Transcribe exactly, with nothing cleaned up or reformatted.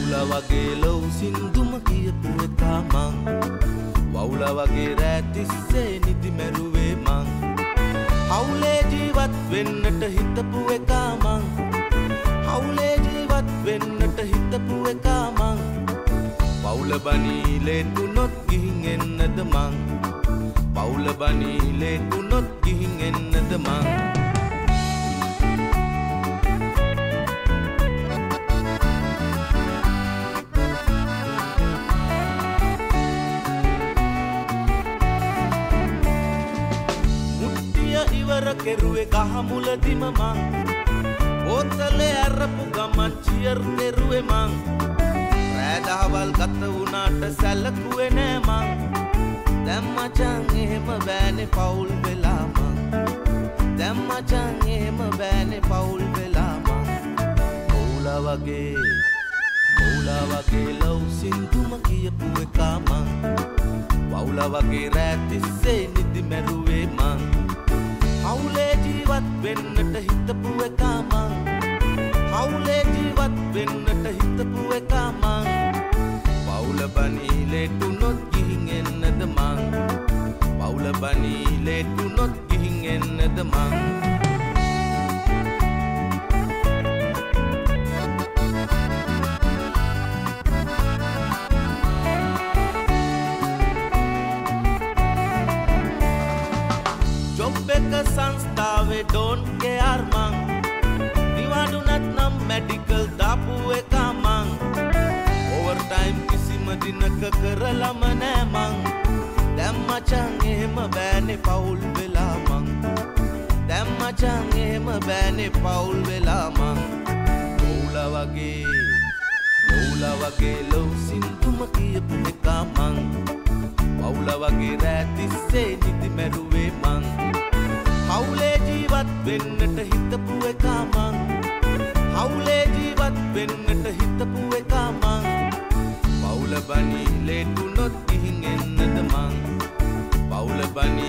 වවුල වගේ ලොව් සින්දුම කියපු එකා මං වවුල වගේ රෑ තිස්සේ නිදි මැරුවේ මං හවුලේ ජීවත් වෙන්නට හිතපු එකා මං හවුලේ ජීවත් වෙන්නට හිතපු එකා මං පවුල බනීලේ තුනොත් ගිහින් එන්නද මං පවුල බනීලේ තුනොත් ගිහින් එන්නද මං කෙරුවේ ගහ මුලදිම මං බෝතලේ අරපු ගමන් චියර් කෙරුවේ මං රෑ දහවල් ගත වුණාට සැලකුවේ නෑ මං දැන් මචං එහෙම බෑනේ පවුල් වෙලා මං දැන් මචං එහෙම බෑනේ පවුල් වෙලා මං පවුලා වගේ පවුලා වගේ ලව් සින්දුම කියපු එකා මං වවුලා වගේ රෑ තිස්සේ නිදි මැරුවේ මං හවුලේ ජීවත් වෙන්නට හිතපු එකා මං හවුලේ ජීවත් වෙන්නට හිතපු එකා මං පවුල බනීලේ තුනොත් ගිහින් එන්නද මං පවුල බනීලේ තුනොත් ගිහින් එන්නද මං සංස්ථාවේ ඩෝන් කෙයාර් මං නිවාඩුනත් නම් මෙඩිකල් දාපු එකා මං ඕවර් ටයිම් කිසිම දිනක කරලම නෑ මං දැන් මචං එහෙම බෑනේ පවුල් වෙලා මං දැන් මචං එහෙම බෑනේ පවුල් වෙලා මං පවුලා වගේ පවුලා වගේ ලොව් සින්දුම කියපු එකා මං පවුලා වගේ රෑ තිස්සේ නිදි මැරුවේ මං හවුලේ ජීවත් වෙන්නට හිතපු එකා මං හවුලේ ජීවත් වෙන්නට හිතපු එකා මං පවුල බනීලේ තුනොත් ගිහින් එන්නද මං පවුල බනී